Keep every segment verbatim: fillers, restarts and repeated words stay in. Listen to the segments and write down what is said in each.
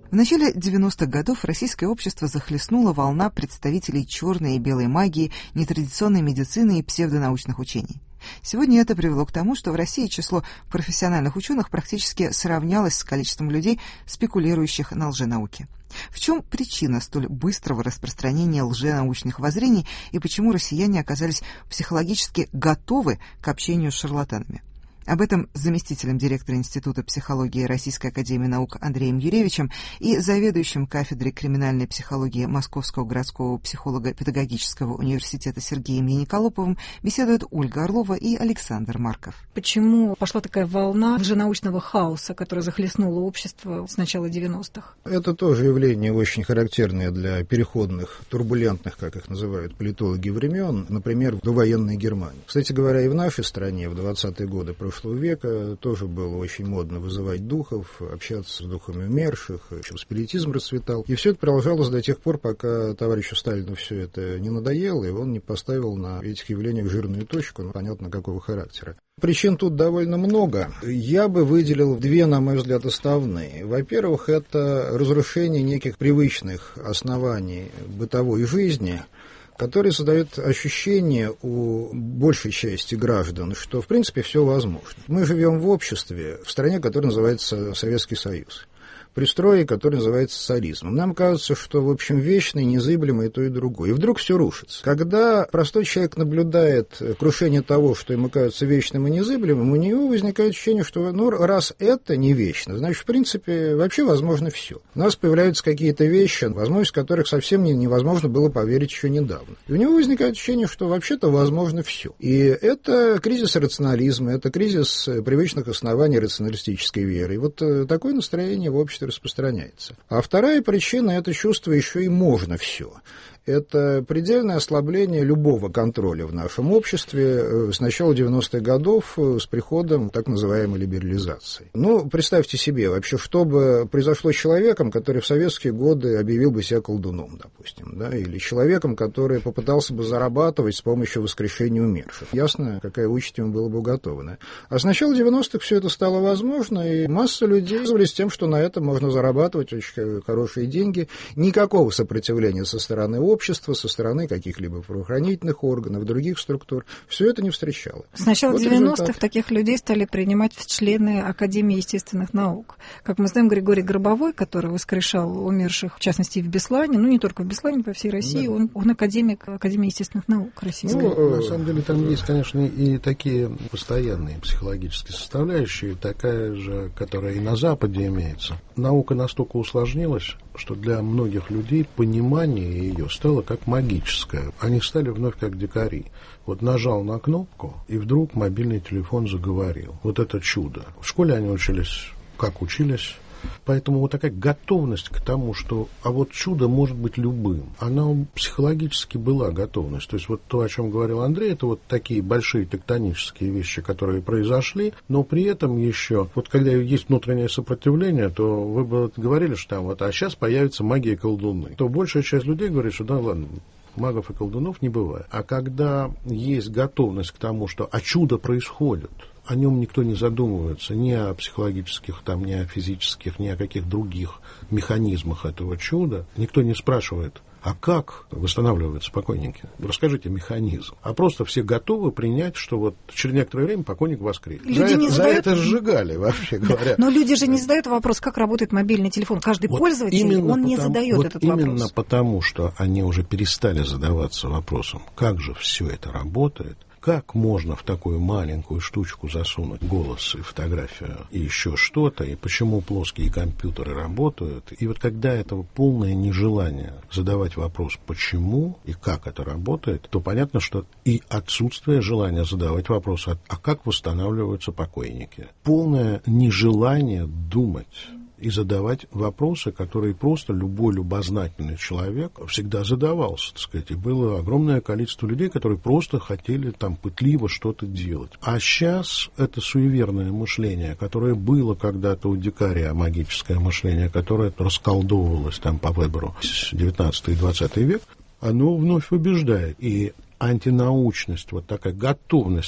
В начале девяностых годов российское общество захлестнула волна представителей черной и белой магии, нетрадиционной медицины и псевдонаучных учений. Сегодня это привело к тому, что в России число профессиональных ученых практически сравнялось с количеством людей, спекулирующих на лженауке. В чем причина столь быстрого распространения лженаучных воззрений и почему россияне оказались психологически готовы к общению с шарлатанами? Об этом с заместителем директора Института психологии Российской академии наук Андреем Юревичем и заведующим кафедрой криминальной психологии Московского городского психолого-педагогического университета Сергеем Яниколоповым беседуют Ольга Орлова и Александр Марков. Почему пошла такая волна лженаучного хаоса, которая захлестнула общество с начала девяностых? Это тоже явление очень характерное для переходных, турбулентных, как их называют политологи, времен, например, в довоенной Германии. Кстати говоря, и в нашей стране в двадцатые годы прошлого века тоже было очень модно вызывать духов, общаться с духами умерших, еще спиритизм расцветал. И все это продолжалось до тех пор, пока товарищу Сталину все это не надоело, и он не поставил на этих явлениях жирную точку, ну, понятно, какого характера. Причин тут довольно много. Я бы выделил две, на мой взгляд, основные. Во-первых, это разрушение неких привычных оснований бытовой жизни, которые создают ощущение у большей части граждан, что, в принципе, все возможно. Мы живем в обществе, в стране, которая называется Советский Союз, при строе, который называется царизмом. Нам кажется, что, в общем, вечно и незыблемо и то, и другое. И вдруг все рушится. Когда простой человек наблюдает крушение того, что ему кажется вечным и незыблемым, у него возникает ощущение, что, ну, раз это не вечно, значит, в принципе, вообще возможно все. У нас появляются какие-то вещи, возможность которых совсем невозможно было поверить еще недавно. И у него возникает ощущение, что вообще-то возможно все. И это кризис рационализма, это кризис привычных оснований рационалистической веры. И вот такое настроение в обществе распространяется. А вторая причина – это чувство еще и можно все. Это предельное ослабление любого контроля в нашем обществе с начала девяностых годов с приходом так называемой либерализации. Ну, представьте себе, вообще, что бы произошло с человеком, который в советские годы объявил бы себя колдуном, допустим, да, или человеком, который попытался бы зарабатывать с помощью воскрешения умерших. Ясно, какая участь ему была бы уготована. А с начала девяностых все это стало возможно, и масса людей вызвались тем, что на этом можно зарабатывать очень хорошие деньги. Никакого сопротивления со стороны общества, общества, со стороны каких-либо правоохранительных органов, других структур. Все это не встречало. С начала вот девяностых результат. Таких людей стали принимать в члены Академии естественных наук. Как мы знаем, Григорий Гробовой, который воскрешал умерших, в частности, в Беслане, ну, не только в Беслане, по всей России, да. он, он академик Академии естественных наук российской. Ну, на самом деле, там есть, конечно, и такие постоянные психологические составляющие, такая же, которая и на Западе имеется. Наука настолько усложнилась, что для многих людей понимание ее стало как магическое. Они стали вновь как дикари. Вот нажал на кнопку, и вдруг мобильный телефон заговорил. Вот это чудо. В школе они учились, как учились. Поэтому вот такая готовность к тому, что а вот чудо может быть любым, она психологически была готовность. То есть вот то, о чем говорил Андрей, это вот такие большие тектонические вещи, которые произошли, но при этом еще, вот когда есть внутреннее сопротивление, то вы бы говорили, что там вот, а сейчас появится магия и колдуны, то большая часть людей говорит, что да ладно, магов и колдунов не бывает. А когда есть готовность к тому, что а чудо происходит, о нем никто не задумывается, ни о психологических, там, ни о физических, ни о каких других механизмах этого чуда. Никто не спрашивает, а как восстанавливаются покойники? Расскажите механизм. А просто все готовы принять, что вот через некоторое время покойник воскресит. За, это, задают... за это сжигали, вообще говоря. Но люди же не задают вопрос, как работает мобильный телефон. Каждый вот пользователь, он потому, не задает вот этот именно вопрос. Именно потому, что они уже перестали задаваться вопросом, как же все это работает, как можно в такую маленькую штучку засунуть голос и фотографию и еще что-то, и почему плоские компьютеры работают. И вот когда этого полное нежелание задавать вопрос, почему и как это работает, то понятно, что и отсутствие желания задавать вопрос, а как восстанавливаются покойники. Полное нежелание думать и задавать вопросы, которые просто любой любознательный человек всегда задавался, так сказать. И было огромное количество людей, которые просто хотели там пытливо что-то делать. А сейчас это суеверное мышление, которое было когда-то у дикаря, магическое мышление, которое расколдовывалось там по Веберу с девятнадцатый и двадцатый век, оно вновь побеждает. И антинаучность, вот такая готовность к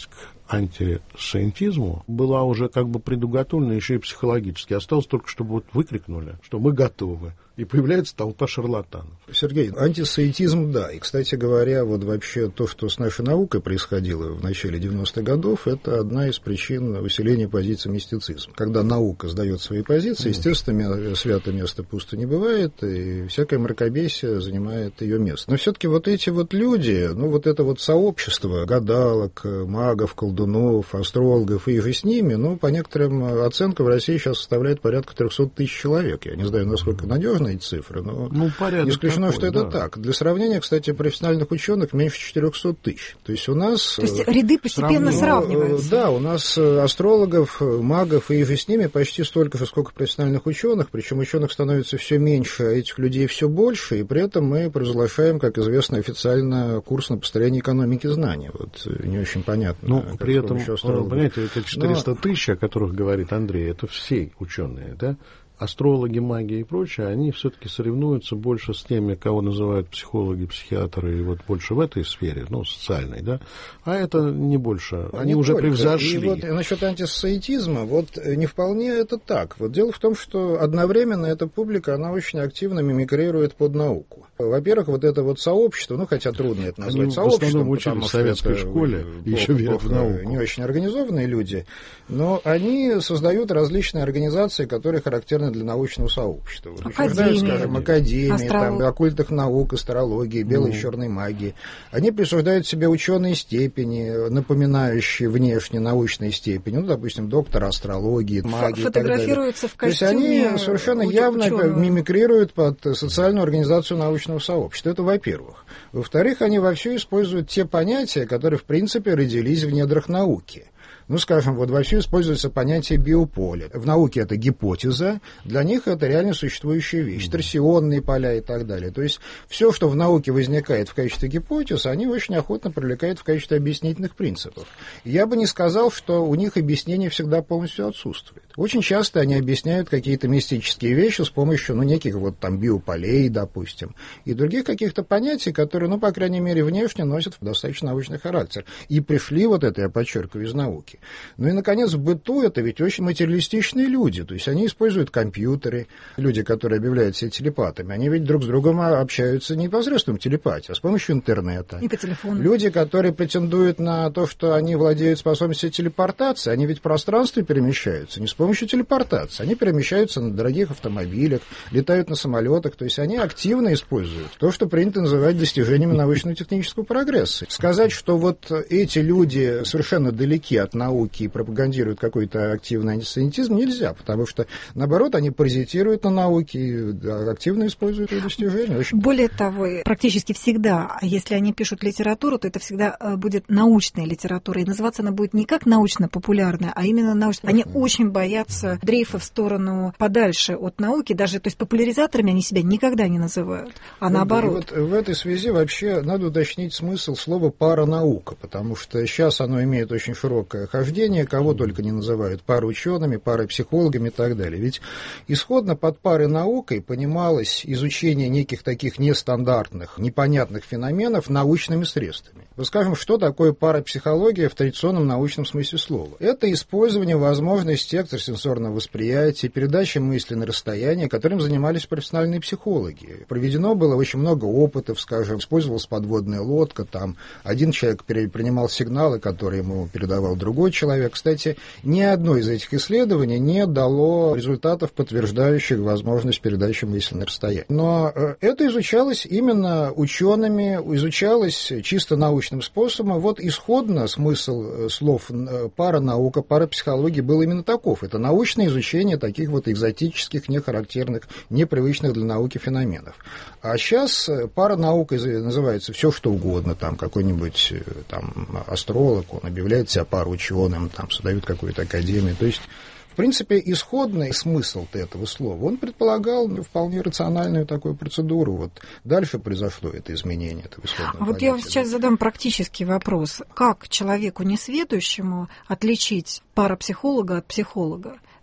антисемитизму была уже как бы предуготовлена еще и психологически. Осталось только, чтобы вот выкрикнули, что мы готовы. И появляется толпа шарлатанов. Сергей, антисемитизм, да. И, кстати говоря, вот вообще то, что с нашей наукой происходило в начале девяностых годов, это одна из причин усиления позиций мистицизма. Когда наука сдает свои позиции, естественно, святое место пусто не бывает, и всякое мракобесие занимает ее место. Но все-таки вот эти вот люди, ну вот это вот сообщество гадалок, магов, колдунов, астрологов и же с ними, ну, по некоторым оценкам в России сейчас составляет порядка триста тысяч человек. Я не знаю, насколько надежно эти цифры, но ну, не исключено, такой, что это да. так. Для сравнения, кстати, профессиональных ученых меньше четыреста тысяч. То есть у нас... То есть ряды постепенно сравниваются. сравниваются. Да, у нас астрологов, магов и же с ними почти столько же, сколько профессиональных ученых, причем ученых становится все меньше, а этих людей все больше, и при этом мы провозглашаем, как известно, официально курс на построение экономики знаний. Вот не очень понятно. Ну, при этом, понимаете, это четыреста тысяч, о которых говорит Андрей, это все ученые, да? Астрологи, маги и прочее, они все-таки соревнуются больше с теми, кого называют психологи, психиатры, и вот больше в этой сфере, ну, социальной, да, а это не больше, они не уже только. Превзошли. И вот насчет антисоциетизма, вот не вполне это так. Вот дело в том, что одновременно эта публика, она очень активно мимикрирует под науку. Во-первых, вот это вот сообщество, ну, хотя трудно это назвать они сообществом, в основном учились в советской школе, и еще верят в науку. Не очень организованные люди, но они создают различные организации, которые характерны для научного сообщества. Вот учреждают, скажем, академии, там, оккультных наук, астрологии, белой и mm. черной магии. Они присуждают себе ученые степени, напоминающие внешне научные степени, ну, допустим, доктор астрологии, магии. Фотографируются в костюме. То есть они совершенно явно ученого. мимикрируют под социальную организацию научного сообщества. Это во-первых. Во-вторых, они вовсю используют те понятия, которые, в принципе, родились в недрах науки. Ну, скажем, вот вовсю используется понятие биополя. В науке это гипотеза, для них это реально существующая вещь, торсионные поля и так далее. То есть все, что в науке возникает в качестве гипотез, они очень охотно привлекают в качестве объяснительных принципов. Я бы не сказал, что у них объяснение всегда полностью отсутствует. Очень часто они объясняют какие-то мистические вещи с помощью, ну, неких вот там биополей, допустим, и других каких-то понятий, которые, ну, по крайней мере, внешне носят достаточно научный характер. И пришли вот это, я подчеркиваю, из науки. Ну и, наконец, в быту это ведь очень материалистичные люди, то есть они используют компьютеры, люди, которые объявляют себя телепатами, они ведь друг с другом общаются не посредством телепатии, а с помощью интернета. И по телефону. Люди, которые претендуют на то, что они владеют способностью телепортации, они ведь в пространстве перемещаются, не с помощью телепортации, они перемещаются на дорогих автомобилях, летают на самолетах, то есть они активно используют то, что принято называть достижениями научно-технического прогресса. Сказать, что вот эти люди совершенно далеки от науки, науки и пропагандируют какой-то активный антисемитизм, нельзя, потому что, наоборот, они паразитируют на науке и активно используют ее достижения. Очень... Более того, практически всегда, если они пишут литературу, то это всегда будет научная литература, и называться она будет не как научно-популярная, а именно научная. Они очень боятся дрейфа в сторону подальше от науки, даже, то есть популяризаторами они себя никогда не называют, а наоборот. Вот в этой связи вообще надо уточнить смысл слова «паранаука», потому что сейчас оно имеет очень широкое хождение, кого только не называют параучеными, парапсихологами и так далее. Ведь исходно под паранаукой понималось изучение неких таких нестандартных, непонятных феноменов научными средствами. Вот скажем, что такое парапсихология в традиционном научном смысле слова? Это использование возможностей экстрасенсорного восприятия, передача мысли на расстояние, которым занимались профессиональные психологи. Проведено было очень много опытов, скажем, использовалась подводная лодка, там один человек принимал сигналы, которые ему передавал другой человек. Кстати, ни одно из этих исследований не дало результатов, подтверждающих возможность передачи мысли на расстояние. Но это изучалось именно учеными, изучалось чисто научным способом. Вот исходно смысл слов паранаука, парапсихология был именно таков. Это научное изучение таких вот экзотических, нехарактерных, непривычных для науки феноменов. А сейчас паранаукой называется все что угодно. Там какой-нибудь там астролог, он объявляет себя параученым, ученым, там, создают какую-то академию. То есть, в принципе, исходный смысл этого слова, он предполагал ну, вполне рациональную такую процедуру. Вот дальше произошло это изменение этого исходного А вот понятия. я вам сейчас задам практический вопрос. Как человеку несведущему отличить парапсихолога от психолога?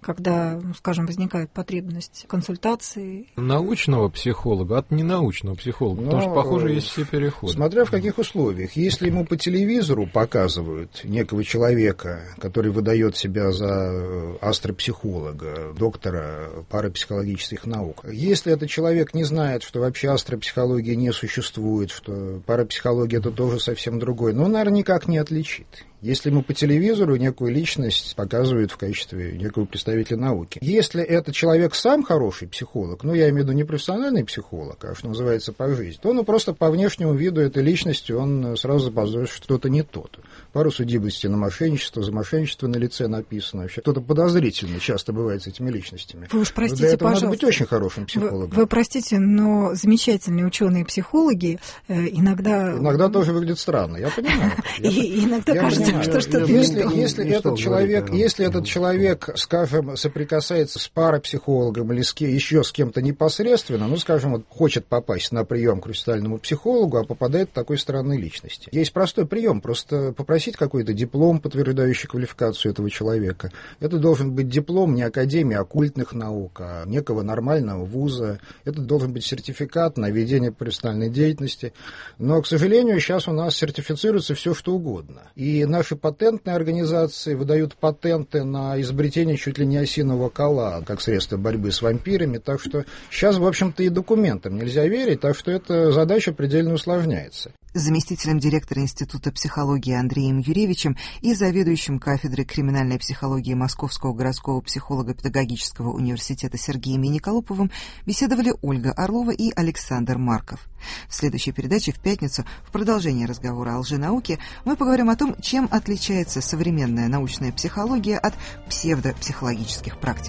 когда, ну, скажем, возникает потребность консультации. Научного психолога от ненаучного психолога, Но, потому что, похоже, есть все переходы. Смотря в каких условиях. Если ему по телевизору показывают некого человека, который выдает себя за астропсихолога, доктора парапсихологических наук, если этот человек не знает, что вообще астропсихология не существует, что парапсихология — это тоже совсем другое, но он, наверное, никак не отличит. Если ему по телевизору некую личность показывают в качестве некого представителя науки. Если этот человек сам хороший психолог, ну, я имею в виду не профессиональный психолог, а что называется по жизни, то он просто по внешнему виду этой личности он сразу заподозрит, что что-то не то. Пару судимостей на мошенничество, за мошенничество на лице написано. Вообще что-то подозрительно часто бывает с этими личностями. Вы уж простите, Для этого пожалуйста. надо быть очень хорошим психологом. Вы, вы простите, но замечательные ученые-психологи э, иногда... Иногда тоже выглядит странно, я понимаю. И иногда кажется, что что-то не Если, то. если, этот человек, если этот человек, скажем, соприкасается с парапсихологом или с кем, еще с кем-то непосредственно, ну, скажем, вот, хочет попасть на прием к профессиональному психологу, а попадает в такой странной личности. Есть простой прием, просто попросить какой-то диплом, подтверждающий квалификацию этого человека. Это должен быть диплом не Академии оккультных наук, а некого нормального вуза. Это должен быть сертификат на ведение профессиональной деятельности. Но, к сожалению, сейчас у нас сертифицируется все, что угодно. И наши патенты Патентные организации выдают патенты на изобретение чуть ли не осинового кола, как средство борьбы с вампирами, так что сейчас, в общем-то, и документам нельзя верить, так что эта задача предельно усложняется. С заместителем директора Института психологии Андреем Юревичем и заведующим кафедрой криминальной психологии Московского городского психолого-педагогического университета Сергеем Миниколоповым беседовали Ольга Орлова и Александр Марков. В следующей передаче в пятницу, в продолжении разговора о лженауке, мы поговорим о том, чем отличается современная научная психология от псевдопсихологических практик.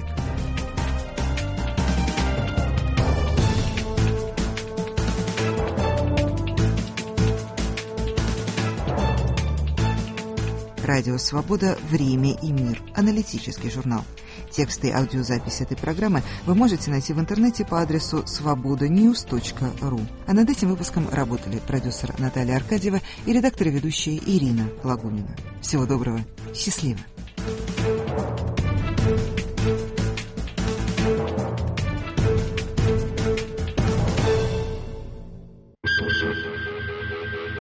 Радио «Свобода. Время и мир». Аналитический журнал. Тексты и аудиозапись этой программы вы можете найти в интернете по адресу свобода ньюс точка ру. А над этим выпуском работали продюсер Наталья Аркадьева и редактор и ведущая Ирина Лагунина. Всего доброго. Счастливо.